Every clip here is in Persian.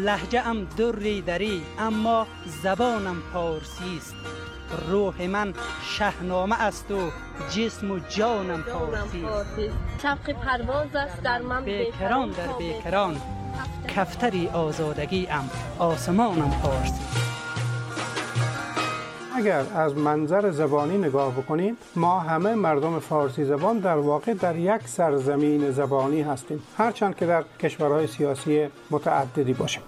لهجه ام دری دری، اما زبانم پارسی است. روح من شهنامه است و جسم و جانم پارسی است. شوق پرواز است در من بیکران در بیکران، کفتری آزادگی ام، آسمانم پارسی. اگر از منظر زبانی نگاه بکنیم، ما همه مردم فارسی زبان در واقع در یک سرزمین زبانی هستیم، هرچند که در کشورهای سیاسی متعددی باشیم.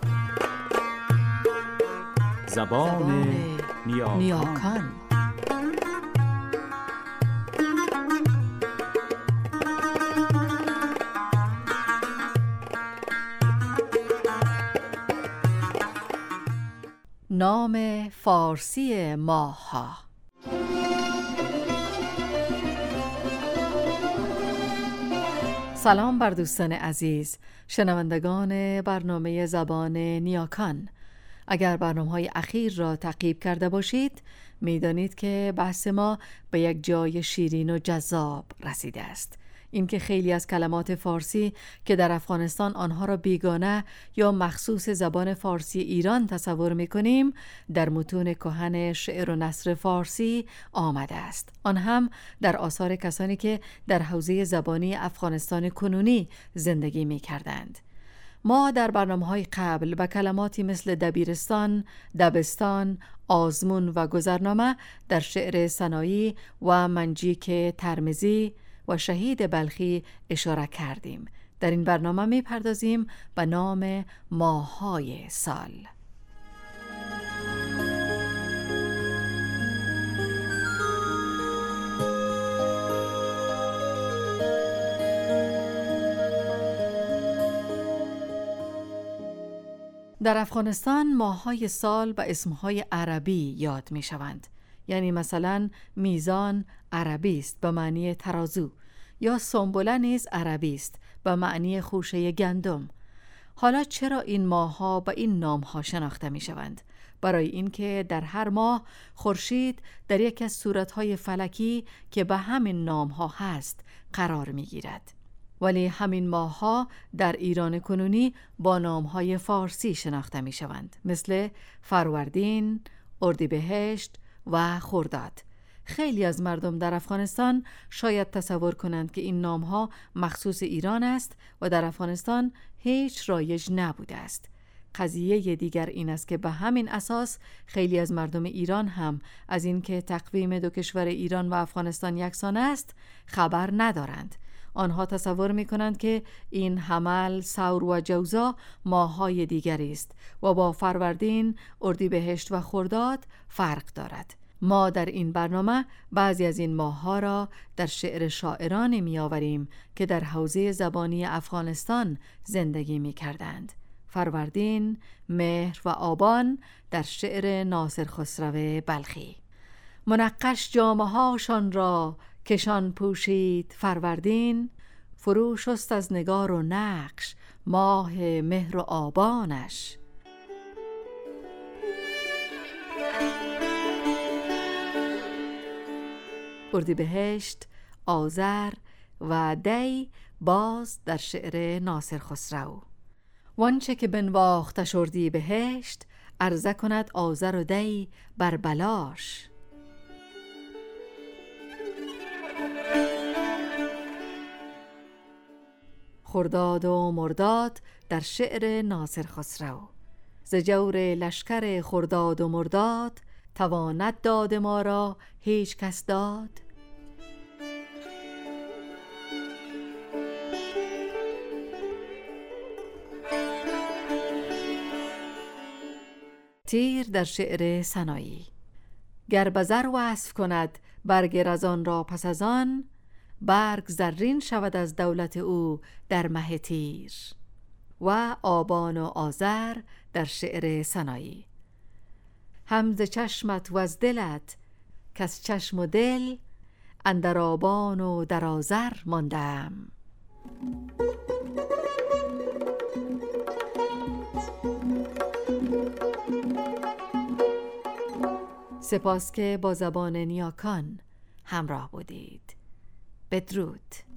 زبان نیاکان. نام فارسی ماه‌ها. سلام بر دوستان عزیز، شنوندگان برنامه زبان نیاکان. اگر برنامه‌های اخیر را تعقیب کرده باشید، می‌دانید که بحث ما به یک جای شیرین و جذاب رسیده است. اینکه خیلی از کلمات فارسی که در افغانستان آنها را بیگانه یا مخصوص زبان فارسی ایران تصور می‌کنیم، در متون کهن شعر و نثر فارسی آمده است، آن هم در آثار کسانی که در حوزه زبانی افغانستان کنونی زندگی می‌کردند. ما در برنامه‌های قبل به کلماتی مثل دبیرستان، دبستان، آزمون و گذرنامه در شعر سنایی و منجیک ترمذی و شهید بلخی اشاره کردیم. در این برنامه می‌پردازیم به نام ماه‌های سال. در افغانستان ماه‌های سال به اسمهای عربی یاد می‌شوند. یعنی مثلا میزان عربی است به معنی ترازو، یا سنبله نیز عربی است به معنی خوشه گندم. حالا چرا این ماه‌ها به این نام‌ها شناخته می‌شوند؟ برای اینکه در هر ماه خورشید در یکی از صورت‌های فلکی که به همین نام‌ها هست قرار می‌گیرد. ولی همین ماه‌ها در ایران کنونی با نام‌های فارسی شناخته می‌شوند، مثل فروردین، اردیبهشت و خرداد. خیلی از مردم در افغانستان شاید تصور کنند که این نام‌ها مخصوص ایران است و در افغانستان هیچ رایج نبوده است. قضیه دیگر این است که به همین اساس خیلی از مردم ایران هم از اینکه تقویم دو کشور ایران و افغانستان یکسان است خبر ندارند. آنها تصور می‌کنند که این حمل، ثور و جوزا ماه‌های دیگری است و با فروردین، اردیبهشت و خرداد فرق دارد. ما در این برنامه بعضی از این ماه‌ها را در شعر شاعرانی می‌آوریم که در حوزه زبانی افغانستان زندگی می‌کردند. فروردین، مهر و آبان در شعر ناصر خسرو بلخی. منقش جامه‌هاشان را کشان پوشید فروردین، فرو شست از نگار و نقش ماه مهر و آبانش. اردیبهشت، آذر و دی باز در شعر ناصر خسرو. وانچه که بنواختش اردیبهشت، عرضه کند آذر و دی بر بلاش. خرداد و مرداد در شعر ناصر خسرو. ز جور لشکر خرداد و مرداد، تواند داد ما را هیچ کس داد. تیر در شعر سنایی. گر بزر وصف کند برگ رزان را پس از آن، برگ زرین شود از دولت او در مه تیر. و آبان و آذر در شعر سنایی. هم ز چشمت و از دلت کز چشم و دل، اندر آبان و در آذر ماندم. سپاس که با زبان نیاکان همراه بودید. بدرود.